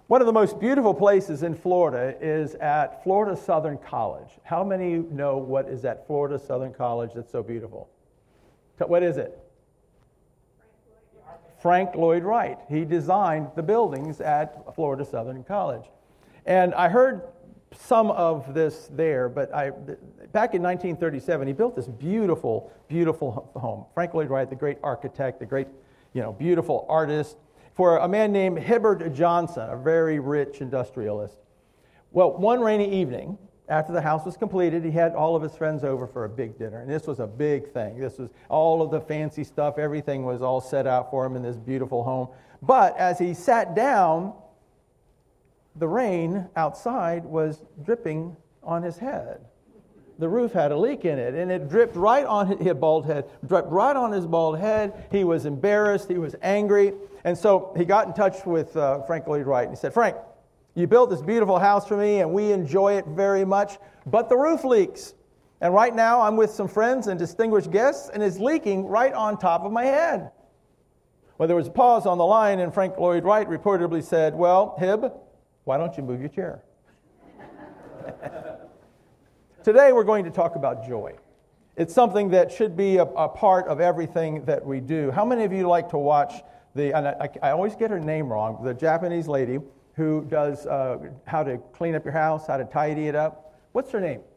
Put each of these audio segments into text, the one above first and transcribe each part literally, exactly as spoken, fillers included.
One of the most beautiful places in Florida is at Florida Southern College. How many know what is at Florida Southern College that's so beautiful? What is it? Frank Lloyd Wright. He designed the buildings at Florida Southern College. And I heard some of this there, but I, back in nineteen thirty-seven, he built this beautiful, beautiful home. Frank Lloyd Wright, the great architect, the great, you know, beautiful artist, for a man named Hibbert Johnson, a very rich industrialist. Well, one rainy evening, after the house was completed, he had all of his friends over for a big dinner, and this was a big thing. This was all of the fancy stuff. Everything was all set out for him in this beautiful home. But as he sat down, the rain outside was dripping on his head. The roof had a leak in it, and it dripped right on his bald head, dripped right on his bald head. He was embarrassed. He was angry. And so he got in touch with uh, Frank Lloyd Wright, and he said, "Frank, you built this beautiful house for me, and we enjoy it very much, but the roof leaks. And right now I'm with some friends and distinguished guests, and it's leaking right on top of my head." Well, there was a pause on the line, and Frank Lloyd Wright reportedly said, "Well, Hib, why don't you move your chair?" Today we're going to talk about joy. It's something that should be a, a part of everything that we do. How many of you like to watch the, and I, I always get her name wrong, the Japanese lady who does uh, how to clean up your house, how to tidy it up? What's her name?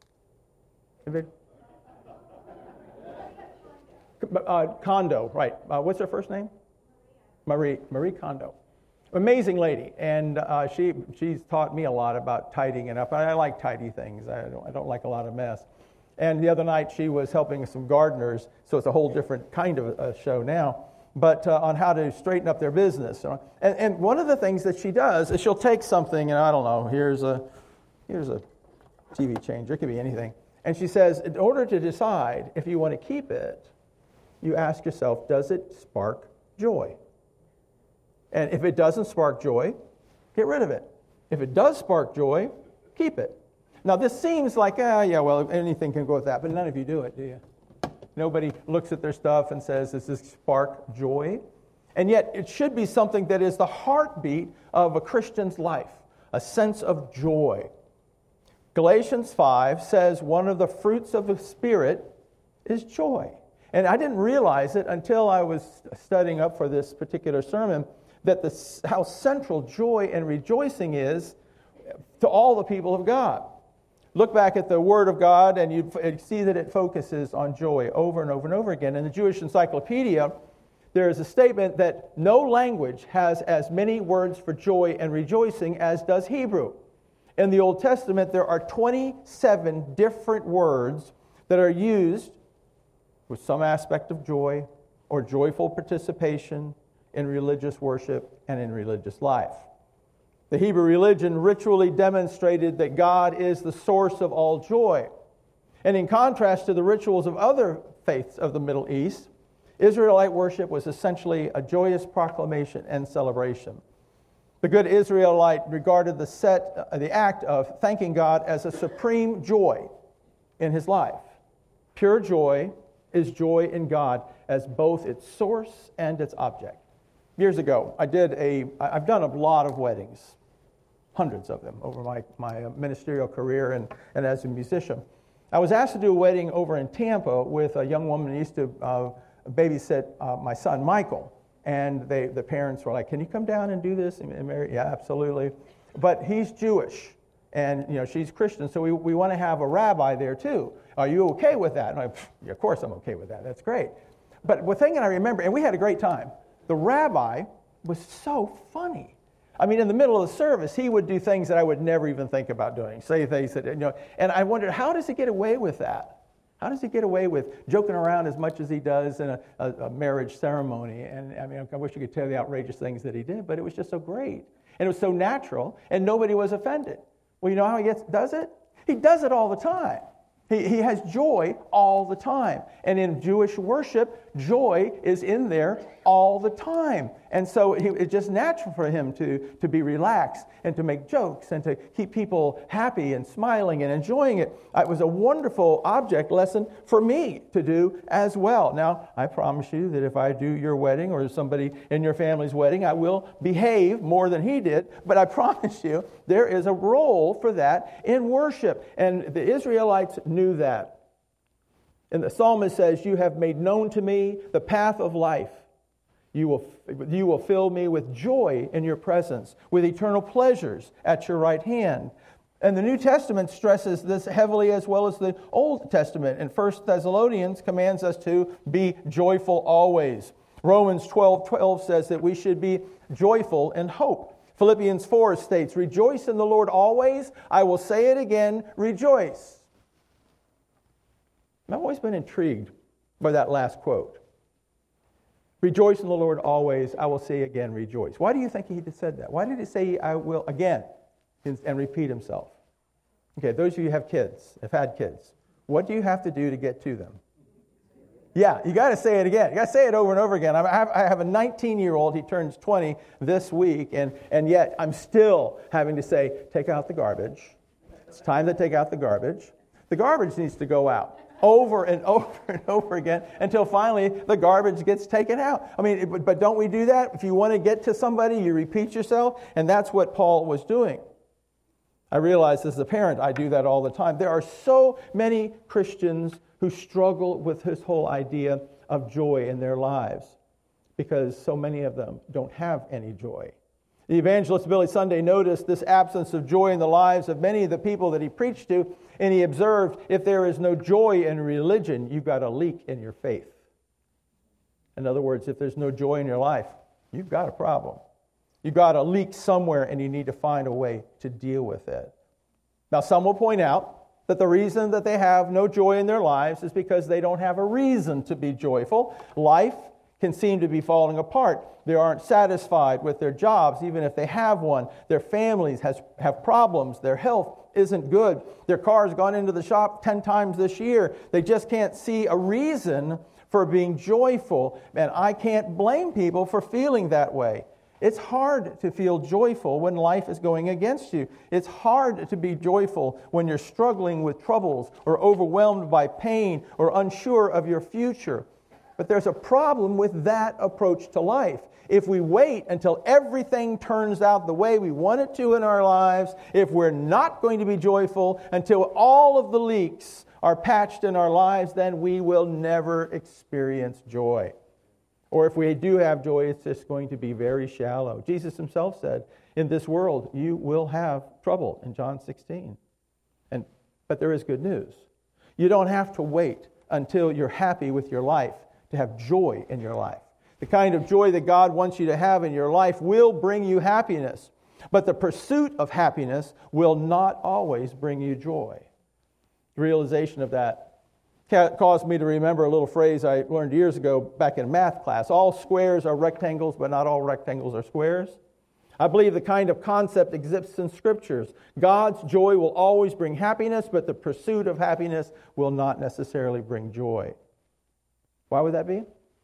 Uh, Kondo, right. Uh, what's her first name? Marie, Marie Kondo. Amazing lady, and uh, she she's taught me a lot about tidying it up. I, I like tidy things. I don't I don't like a lot of mess. And the other night she was helping some gardeners, so it's a whole different kind of a show now, but uh, on how to straighten up their business. And, and one of the things that she does is she'll take something, and I don't know, here's a here's a T V changer, it could be anything, and she says, in order to decide if you want to keep it, you ask yourself, does it spark joy? And if it doesn't spark joy, get rid of it. If it does spark joy, keep it. Now, this seems like, ah, yeah, well, anything can go with that, but none of you do it, do you? Nobody looks at their stuff and says, does this spark joy? And yet, it should be something that is the heartbeat of a Christian's life, a sense of joy. Galatians five says one of the fruits of the Spirit is joy. And I didn't realize it until I was studying up for this particular sermon, that the, how central joy and rejoicing is to all the people of God. Look back at the Word of God and you see that it focuses on joy over and over and over again. In the Jewish Encyclopedia, there is a statement that no language has as many words for joy and rejoicing as does Hebrew. In the Old Testament, there are twenty-seven different words that are used with some aspect of joy or joyful participation in religious worship and in religious life. The Hebrew religion ritually demonstrated that God is the source of all joy. And in contrast to the rituals of other faiths of the Middle East, Israelite worship was essentially a joyous proclamation and celebration. The good Israelite regarded the set, uh, the act of thanking God as a supreme joy in his life. Pure joy is joy in God as both its source and its object. Years ago, I did a, I've done a lot of weddings, hundreds of them over my, my ministerial career and, and as a musician. I was asked to do a wedding over in Tampa with a young woman who used to uh, babysit uh, my son, Michael. And they, the parents were like, "Can you come down and do this?" And Mary, yeah, absolutely. But he's Jewish, and you know she's Christian, so we, we want to have a rabbi there too. Are you okay with that? And I, yeah, of course I'm okay with that. That's great. But the thing that I remember, and we had a great time, the rabbi was so funny. I mean, in the middle of the service, he would do things that I would never even think about doing, say things that, you know, and I wondered, how does he get away with that? How does he get away with joking around as much as he does in a, a, a marriage ceremony? And I mean, I wish you could tell the outrageous things that he did, but it was just so great. And it was so natural, and nobody was offended. Well, you know how he gets, does it? He does it all the time. He, he has joy all the time. And in Jewish worship, joy is in there all the time. And so he, it's just natural for him to, to be relaxed and to make jokes and to keep people happy and smiling and enjoying it. It was a wonderful object lesson for me to do as well. Now, I promise you that if I do your wedding or somebody in your family's wedding, I will behave more than he did. But I promise you, there is a role for that in worship. And the Israelites knew that. And the psalmist says, "You have made known to me the path of life. You will, you will fill me with joy in your presence, with eternal pleasures at your right hand." And the New Testament stresses this heavily as well as the Old Testament. And First Thessalonians commands us to be joyful always. Romans twelve twelve says that we should be joyful in hope. Philippians four states, "Rejoice in the Lord always. I will say it again, rejoice." I've always been intrigued by that last quote. "Rejoice in the Lord always. I will say again, rejoice." Why do you think he said that? Why did he say, "I will again," and repeat himself? Okay, those of you who have kids, have had kids, what do you have to do to get to them? Yeah, you got to say it again. You got to say it over and over again. I have, I have a nineteen-year-old. He turns twenty this week, and, and yet I'm still having to say, "Take out the garbage." It's time to take out the garbage. The garbage needs to go out over and over and over again until finally the garbage gets taken out. I mean, but, but don't we do that? If you want to get to somebody, you repeat yourself, and that's what Paul was doing. I realize as a parent, I do that all the time. There are so many Christians who struggle with this whole idea of joy in their lives because so many of them don't have any joy. The evangelist Billy Sunday noticed this absence of joy in the lives of many of the people that he preached to, and he observed, if there is no joy in religion, you've got a leak in your faith. In other words, if there's no joy in your life, you've got a problem. You've got a leak somewhere, and you need to find a way to deal with it. Now, some will point out that the reason that they have no joy in their lives is because they don't have a reason to be joyful. Life can seem to be falling apart. They aren't satisfied with their jobs, even if they have one. Their families has, have problems. Their health isn't good. Their car's gone into the shop ten times this year. They just can't see a reason for being joyful. And I can't blame people for feeling that way. It's hard to feel joyful when life is going against you. It's hard to be joyful when you're struggling with troubles or overwhelmed by pain or unsure of your future. But there's a problem with that approach to life. If we wait until everything turns out the way we want it to in our lives, if we're not going to be joyful until all of the leaks are patched in our lives, then we will never experience joy. Or if we do have joy, it's just going to be very shallow. Jesus himself said, "In this world you will have trouble," in John sixteen. And but there is good news. You don't have to wait until you're happy with your life to have joy in your life. The kind of joy that God wants you to have in your life will bring you happiness. But the pursuit of happiness will not always bring you joy. The realization of that caused me to remember a little phrase I learned years ago back in math class. All squares are rectangles, but not all rectangles are squares. I believe the kind of concept exists in Scriptures. God's joy will always bring happiness, but the pursuit of happiness will not necessarily bring joy. Why would that be?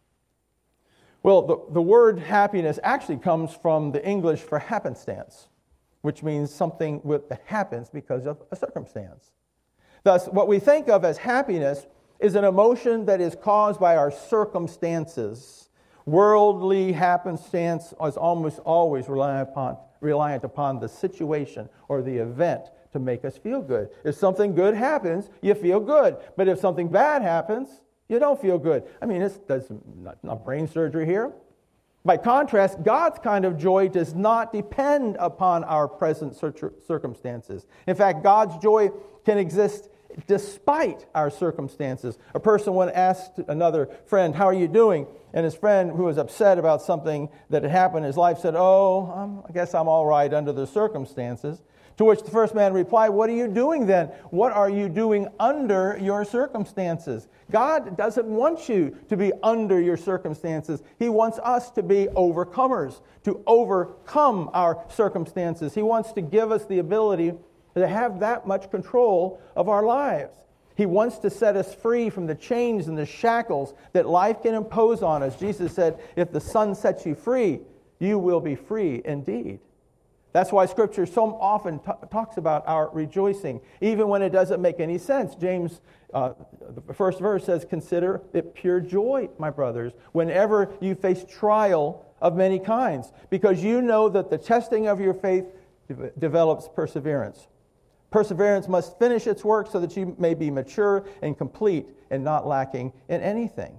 Well, the, the word happiness actually comes from the English for happenstance, which means something that happens because of a circumstance. Thus, what we think of as happiness is an emotion that is caused by our circumstances. Worldly happenstance is almost always reliant upon, reliant upon the situation or the event to make us feel good. If something good happens, you feel good. But if something bad happens, you don't feel good. I mean, it's, that's not, not brain surgery here. By contrast, God's kind of joy does not depend upon our present circumstances. In fact, God's joy can exist despite our circumstances. A person once asked another friend, "How are you doing?" And his friend, who was upset about something that had happened in his life, said, "Oh, um, I guess I'm all right under the circumstances." To which the first man replied, "What are you doing then? What are you doing under your circumstances?" God doesn't want you to be under your circumstances. He wants us to be overcomers, to overcome our circumstances. He wants to give us the ability to have that much control of our lives. He wants to set us free from the chains and the shackles that life can impose on us. Jesus said, if the Son sets you free, you will be free indeed. That's why Scripture so often t- talks about our rejoicing, even when it doesn't make any sense. James, uh, the first verse says, consider it pure joy, my brothers, whenever you face trial of many kinds, because you know that the testing of your faith de- develops perseverance. Perseverance must finish its work so that you may be mature and complete and not lacking in anything.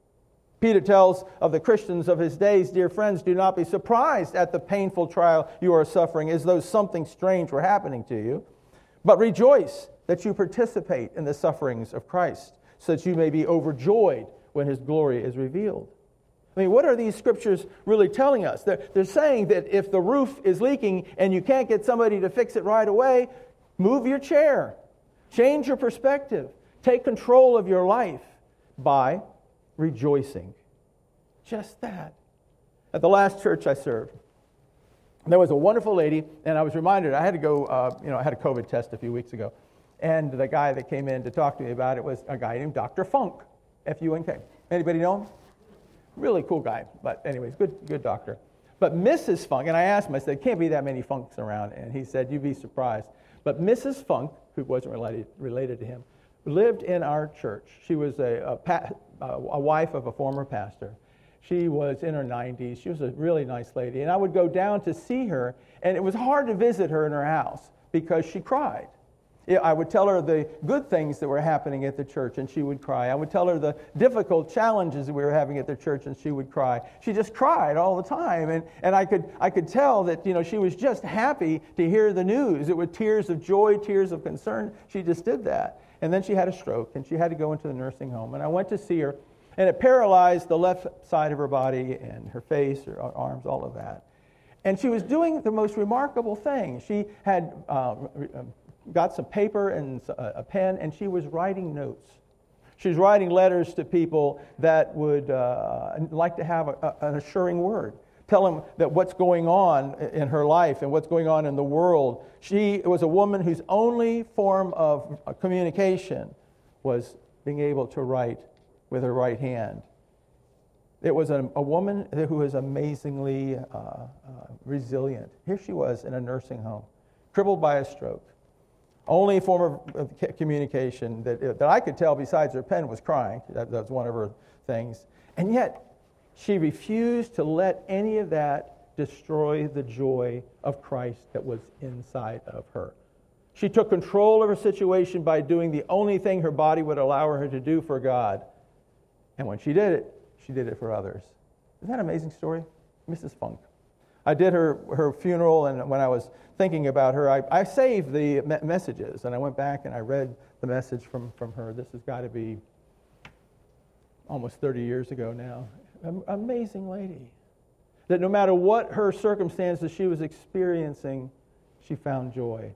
Peter tells of the Christians of his days, dear friends, do not be surprised at the painful trial you are suffering as though something strange were happening to you, but rejoice that you participate in the sufferings of Christ, so that you may be overjoyed when his glory is revealed. I mean, what are these scriptures really telling us? They're, they're saying that if the roof is leaking and you can't get somebody to fix it right away, move your chair, change your perspective, take control of your life by rejoicing. Just that. At the last church I served, there was a wonderful lady, and I was reminded, I had to go, uh, you know, I had a COVID test a few weeks ago, and the guy that came in to talk to me about it was a guy named Doctor Funk, F U N K. Anybody know him? Really cool guy, but anyways, good good doctor. But Missus Funk, and I asked him, I said, can't be that many Funks around, and he said, you'd be surprised. But Missus Funk, who wasn't related, related to him, lived in our church. She was a, a, pa- a wife of a former pastor. She was in her nineties. She was a really nice lady. And I would go down to see her, and it was hard to visit her in her house because she cried. I would tell her the good things that were happening at the church, and she would cry. I would tell her the difficult challenges that we were having at the church, and she would cry. She just cried all the time, and, and I could I could tell that, you know, she was just happy to hear the news. It was tears of joy, tears of concern. She just did that. And then she had a stroke, and she had to go into the nursing home. And I went to see her, and it paralyzed the left side of her body and her face, her arms, all of that. And she was doing the most remarkable thing. She had uh, got some paper and a pen, and she was writing notes. She was writing letters to people that would uh, like to have a, a, an assuring word. Tell them that what's going on in her life and what's going on in the world. She was a woman whose only form of communication was being able to write with her right hand. It was a, a woman who was amazingly uh, uh, resilient. Here she was in a nursing home, crippled by a stroke. Only form of, of communication that, that I could tell besides her pen was crying. That, that was one of her things. And yet, she refused to let any of that destroy the joy of Christ that was inside of her. She took control of her situation by doing the only thing her body would allow her to do for God. And when she did it, she did it for others. Isn't that an amazing story? Missus Funk. I did her, her funeral, and when I was thinking about her, I, I saved the me- messages, and I went back and I read the message from, from her. This has got to be almost thirty years ago now. An amazing lady. That no matter what her circumstances she was experiencing, she found joy.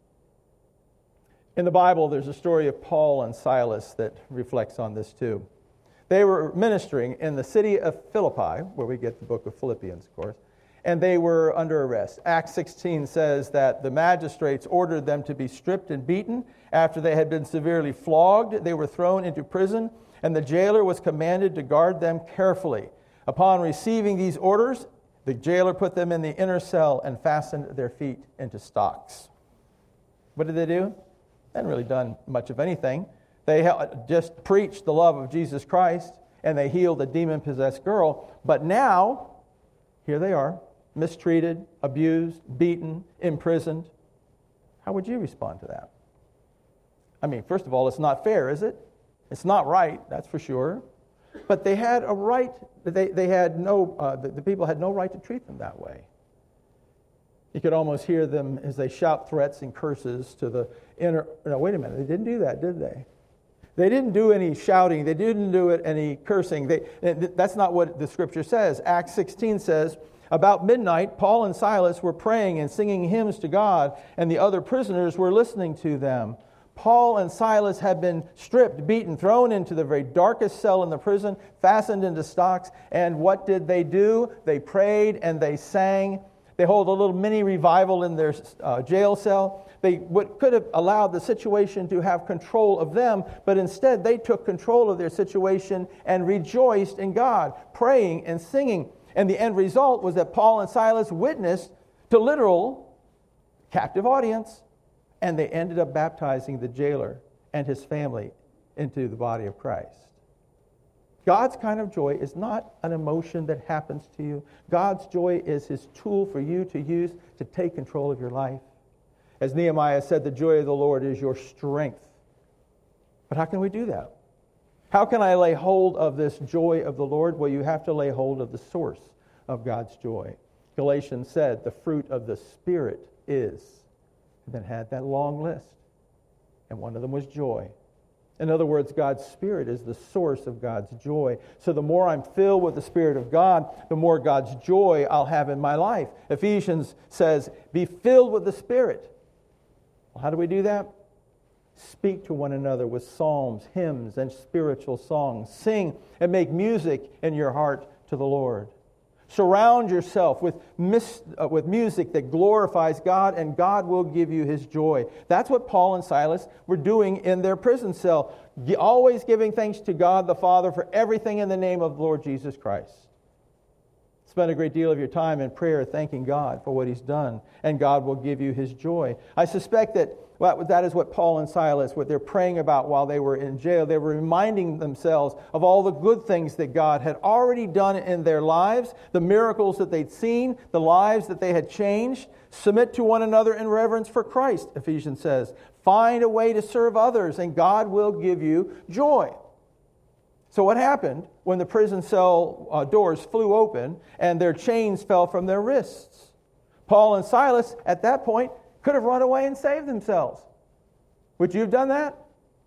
In the Bible, there's a story of Paul and Silas that reflects on this too. They were ministering in the city of Philippi, where we get the book of Philippians, of course, and they were under arrest. Acts sixteen says that the magistrates ordered them to be stripped and beaten. After they had been severely flogged, they were thrown into prison, and the jailer was commanded to guard them carefully. Upon receiving these orders, the jailer put them in the inner cell and fastened their feet into stocks. What did they do? They hadn't really done much of anything. They just preached the love of Jesus Christ, and they healed a demon-possessed girl. But now, here they are, mistreated, abused, beaten, imprisoned. How would you respond to that? I mean, first of all, it's not fair, is it? It's not right, that's for sure. But they had a right, they, they had no, uh, the, the people had no right to treat them that way. You could almost hear them as they shout threats and curses to the inner, no, wait a minute, they didn't do that, did they? They didn't do any shouting. They didn't do it any cursing. They, that's not what the scripture says. Acts sixteen says, about midnight, Paul and Silas were praying and singing hymns to God, and the other prisoners were listening to them. Paul and Silas had been stripped, beaten, thrown into the very darkest cell in the prison, fastened into stocks. And what did they do? They prayed and they sang. They hold a little mini revival in their uh, jail cell. They would, could have allowed the situation to have control of them, but instead they took control of their situation and rejoiced in God, praying and singing. And the end result was that Paul and Silas witnessed to literal captive audience, and they ended up baptizing the jailer and his family into the body of Christ. God's kind of joy is not an emotion that happens to you. God's joy is his tool for you to use to take control of your life. As Nehemiah said, the joy of the Lord is your strength. But how can we do that? How can I lay hold of this joy of the Lord? Well, you have to lay hold of the source of God's joy. Galatians said the fruit of the Spirit is, and then had that long list. And one of them was joy. In other words, God's Spirit is the source of God's joy. So the more I'm filled with the Spirit of God, the more God's joy I'll have in my life. Ephesians says, be filled with the Spirit. Well, how do we do that? Speak to one another with psalms, hymns, and spiritual songs. Sing and make music in your heart to the Lord. Surround yourself with, mis- uh, with music that glorifies God, and God will give you his joy. That's what Paul and Silas were doing in their prison cell, always giving thanks to God the Father for everything in the name of the Lord Jesus Christ. Spend a great deal of your time in prayer thanking God for what he's done, and God will give you his joy. I suspect that well, that is what Paul and Silas, what they're praying about while they were in jail. They were reminding themselves of all the good things that God had already done in their lives, the miracles that they'd seen, the lives that they had changed. Submit to one another in reverence for Christ, Ephesians says. Find a way to serve others, and God will give you joy. So what happened when the prison cell uh, doors flew open and their chains fell from their wrists? Paul and Silas, at that point, could have run away and saved themselves. Would you have done that?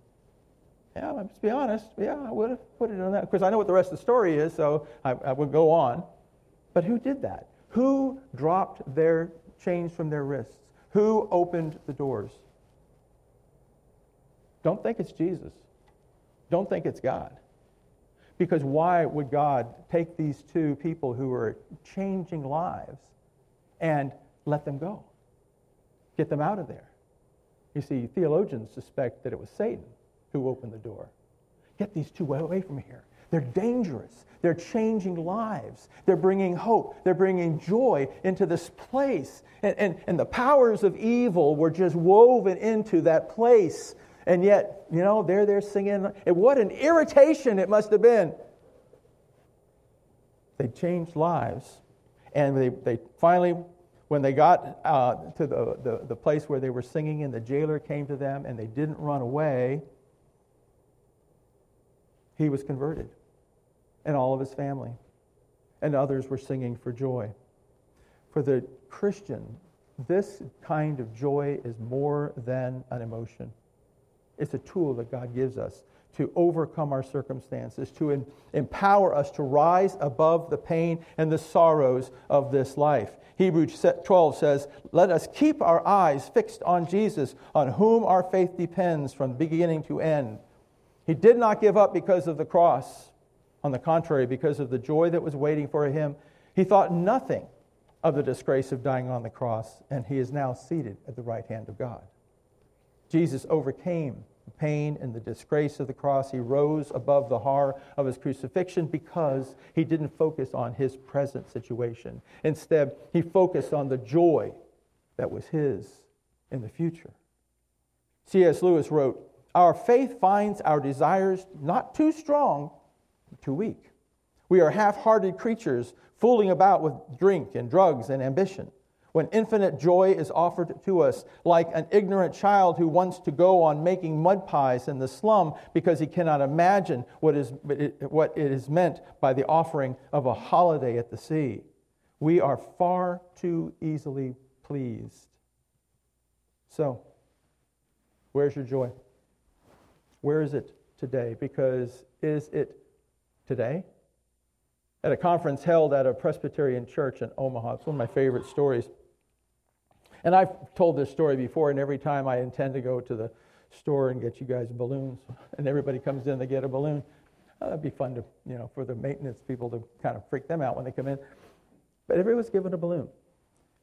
Yeah, let's be honest. Yeah, I would have, would have done that. Because I know what the rest of the story is, so I, I would go on. But who did that? Who dropped their chains from their wrists? Who opened the doors? Don't think it's Jesus. Don't think it's God. Because why would God take these two people who were changing lives and let them go? Get them out of there. You see, theologians suspect that it was Satan who opened the door. Get these two away from here. They're dangerous. They're changing lives. They're bringing hope. They're bringing joy into this place. And, and, and the powers of evil were just woven into that place. And yet, you know, they're there singing. And what an irritation it must have been. They changed lives. And they, they finally... When they got uh, to the, the, the place where they were singing and the jailer came to them and they didn't run away, he was converted, and all of his family. And others were singing for joy. For the Christian, this kind of joy is more than an emotion. It's a tool that God gives us to overcome our circumstances, to in, empower us to rise above the pain and the sorrows of this life. Hebrews twelve says, let us keep our eyes fixed on Jesus, on whom our faith depends from beginning to end. He did not give up because of the cross. On the contrary, because of the joy that was waiting for him, he thought nothing of the disgrace of dying on the cross, and he is now seated at the right hand of God. Jesus overcame the pain and the disgrace of the cross. He rose above the horror of his crucifixion because he didn't focus on his present situation. Instead, he focused on the joy that was his in the future. C S Lewis wrote, our faith finds our desires not too strong, but too weak. We are half-hearted creatures fooling about with drink and drugs and ambition. When infinite joy is offered to us, like an ignorant child who wants to go on making mud pies in the slum because he cannot imagine what is what it is meant by the offering of a holiday at the sea. We are far too easily pleased. So, where's your joy? Where is it today? Because is it today? At a conference held at a Presbyterian church in Omaha, it's one of my favorite stories. And I've told this story before, and every time I intend to go to the store and get you guys balloons, and everybody comes in, they get a balloon. Oh, that'd be fun to, you know, for the maintenance people to kind of freak them out when they come in. But everybody was given a balloon.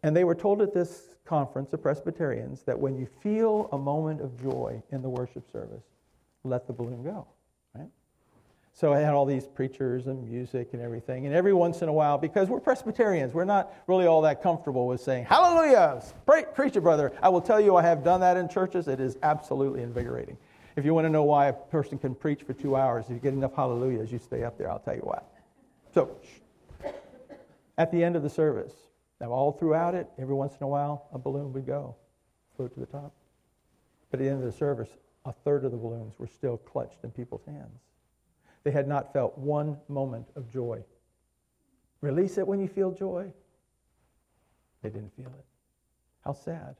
And they were told at this conference of Presbyterians that when you feel a moment of joy in the worship service, let the balloon go, right? So I had all these preachers and music and everything, and every once in a while, because we're Presbyterians, we're not really all that comfortable with saying, hallelujah, Pre- preach it, brother. I will tell you I have done that in churches. It is absolutely invigorating. If you want to know why a person can preach for two hours, if you get enough hallelujahs, you stay up there, I'll tell you why. So, at the end of the service, now all throughout it, every once in a while, a balloon would go, float to the top. But at the end of the service, a third of the balloons were still clutched in people's hands. They had not felt one moment of joy. Release it when you feel joy. They didn't feel it. How sad.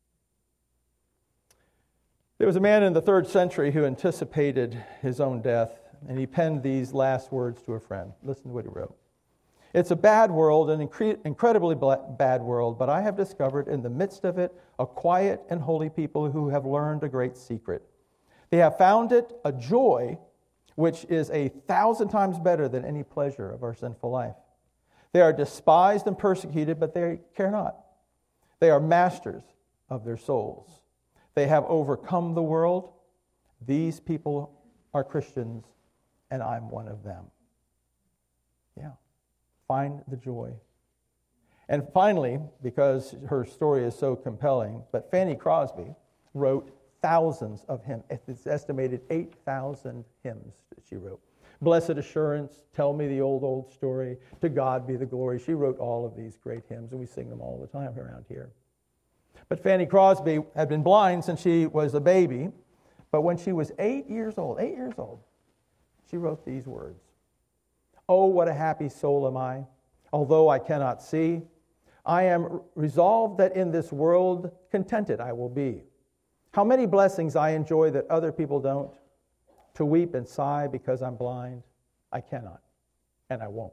There was a man in the third century who anticipated his own death, and he penned these last words to a friend. Listen to what he wrote. It's a bad world, an incre- incredibly bad world, but I have discovered in the midst of it a quiet and holy people who have learned a great secret. They have found it a joy which is a thousand times better than any pleasure of our sinful life. They are despised and persecuted, but they care not. They are masters of their souls. They have overcome the world. These people are Christians, and I'm one of them. Yeah. Find the joy. And finally, because her story is so compelling, but Fanny Crosby wrote thousands of hymns. It's estimated eight thousand hymns that she wrote. Blessed Assurance, Tell Me the Old, Old Story, To God Be the Glory. She wrote all of these great hymns, and we sing them all the time around here. But Fanny Crosby had been blind since she was a baby, but when she was eight years old, eight years old, she wrote these words. Oh, what a happy soul am I, although I cannot see. I am resolved that in this world contented I will be. How many blessings I enjoy that other people don't. To weep and sigh because I'm blind, I cannot, and I won't.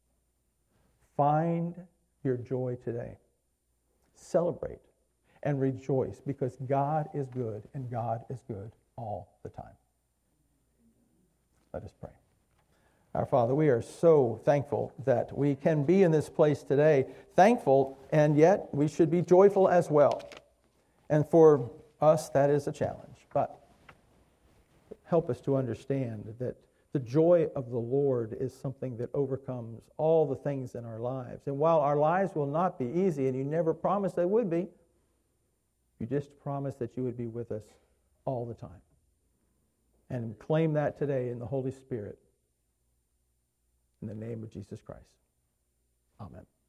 Find your joy today. Celebrate and rejoice because God is good and God is good all the time. Let us pray. Our Father, we are so thankful that we can be in this place today, thankful, and yet we should be joyful as well. And for us, that is a challenge. But help us to understand that the joy of the Lord is something that overcomes all the things in our lives. And while our lives will not be easy, and you never promised they would be, you just promised that you would be with us all the time. And claim that today in the Holy Spirit. In the name of Jesus Christ. Amen.